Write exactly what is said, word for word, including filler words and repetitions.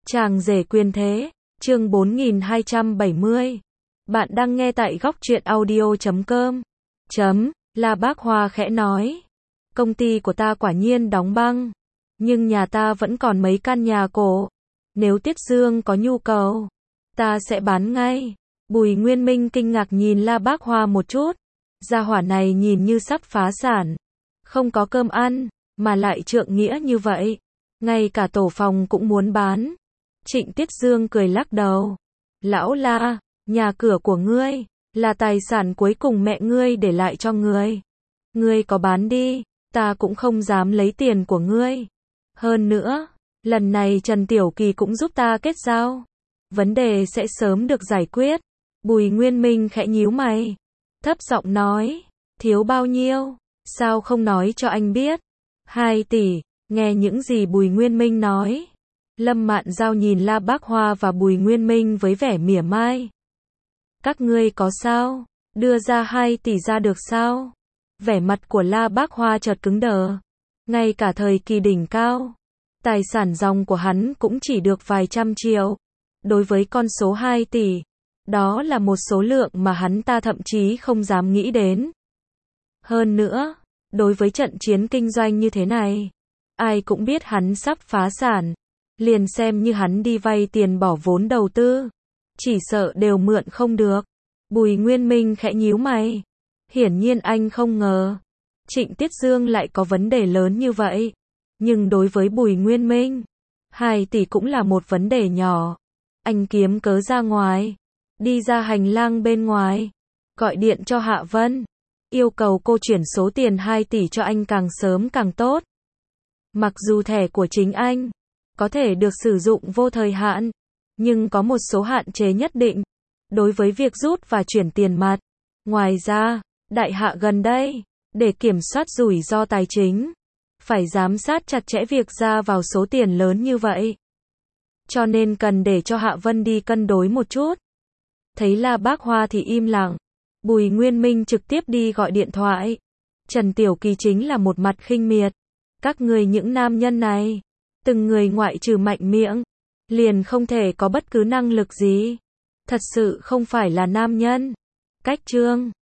Chàng rể quyền thế, chương bốn nghìn hai trăm bảy mươi. Bạn đang nghe tại góc truyện audio chấm com. Chấm, La Bác Hoa khẽ nói. Công ty của ta quả nhiên đóng băng, nhưng nhà ta vẫn còn mấy căn nhà cổ. Nếu Tiết Dương có nhu cầu, ta sẽ bán ngay. Bùi Nguyên Minh kinh ngạc nhìn La Bác Hoa một chút. Gia hỏa này nhìn như sắp phá sản, không có cơm ăn, mà lại trượng nghĩa như vậy. Ngay cả tổ phòng cũng muốn bán. Trịnh Tiết Dương cười lắc đầu. Lão La, nhà cửa của ngươi là tài sản cuối cùng mẹ ngươi để lại cho ngươi. Ngươi có bán đi, ta cũng không dám lấy tiền của ngươi. Hơn nữa, lần này Trần Tiểu Kỳ cũng giúp ta kết giao. Vấn đề sẽ sớm được giải quyết. Bùi Nguyên Minh khẽ nhíu mày, thấp giọng nói, thiếu bao nhiêu, sao không nói cho anh biết? Hai tỷ. Nghe những gì Bùi Nguyên Minh nói, Lâm Mạn Giao nhìn La Bác Hoa và Bùi Nguyên Minh với vẻ mỉa mai. Các ngươi có sao? Đưa ra hai tỷ ra được sao? Vẻ mặt của La Bác Hoa chợt cứng đờ. Ngay cả thời kỳ đỉnh cao, tài sản ròng của hắn cũng chỉ được vài trăm triệu. Đối với con số hai tỷ, đó là một số lượng mà hắn ta thậm chí không dám nghĩ đến. Hơn nữa, đối với trận chiến kinh doanh như thế này, ai cũng biết hắn sắp phá sản, liền xem như hắn đi vay tiền bỏ vốn đầu tư, chỉ sợ đều mượn không được. Bùi Nguyên Minh khẽ nhíu mày. Hiển nhiên anh không ngờ Trịnh Tiết Dương lại có vấn đề lớn như vậy. Nhưng đối với Bùi Nguyên Minh, hai tỷ cũng là một vấn đề nhỏ. Anh kiếm cớ ra ngoài, đi ra hành lang bên ngoài, gọi điện cho Hạ Vân, yêu cầu cô chuyển số tiền hai tỷ cho anh càng sớm càng tốt. Mặc dù thẻ của chính anh có thể được sử dụng vô thời hạn, nhưng có một số hạn chế nhất định đối với việc rút và chuyển tiền mặt. Ngoài ra, Đại Hạ gần đây, để kiểm soát rủi ro tài chính, phải giám sát chặt chẽ việc ra vào số tiền lớn như vậy. Cho nên cần để cho Hạ Vân đi cân đối một chút. Thấy La Bác Hoa thì im lặng, Bùi Nguyên Minh trực tiếp đi gọi điện thoại. Trần Tiểu Kỳ chính là một mặt khinh miệt. Các người những nam nhân này, từng người ngoại trừ mạnh miệng, liền không thể có bất cứ năng lực gì. Thật sự không phải là nam nhân. Cách chương